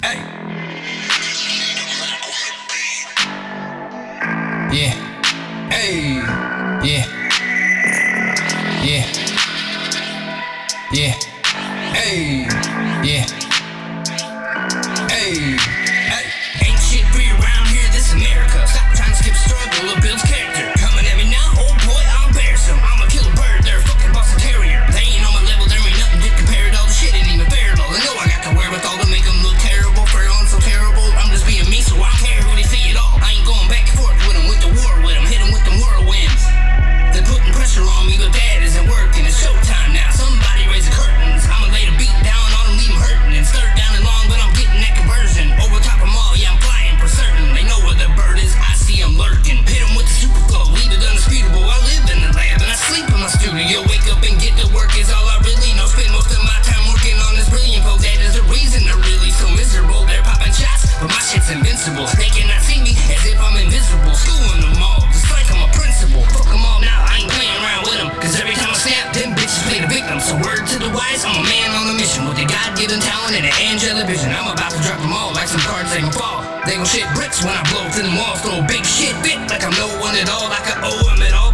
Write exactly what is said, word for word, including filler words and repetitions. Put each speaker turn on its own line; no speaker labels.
Hey. Yeah. Hey. Yeah. Yeah. Yeah. Hey. Yeah. Hey. Hey. Ain't shit free around here, this America. Stop trying to skip struggle or build character. Coming at me now, old boy, I'll embarrass him. I'm a killer bird, they're a fucking Boston Terrier. They ain't on my level, there ain't nothing to compare to all the shit ain't even fair at all. I know I got the wherewithal to make them look terrible, frail and so terrible. I'm just being me, so I don't care who they see it all. I ain't going back and forth with them, with the war with them, hit them with them whirlwinds. They're putting pressure on me, but that isn't working. It's showtime now, somebody raise the curtains. I'ma lay the beat down on them, leave them hurting. It's third down and long, but I'm getting that conversion. Over top of them all, yeah, I'm flying for certain. They know where the bird is, I see them lurking. Hit them with the super flow, leave it undisputable. I live in the lab and I sleep in my studio. Wake up and get to work is all I really know. Spend most of my time working on this brilliant flow. That is the reason they're really so miserable. They're popping shots, but my shit's invincible. They cannot see me as if I'm invisible. Schooling them all, just like I'm a principal. Fuck them all now, I ain't playing around with them. Cause every time I snap, them bitches play the victim. So word to the wise, I'm a man on a mission. With a God-given talent and an angelic vision. I'm about to drop them all like some cards they gon' fall. They gon' shit bricks when I blow through them walls. Throw a big shit fit like I'm no one at all. Like I owe them at all.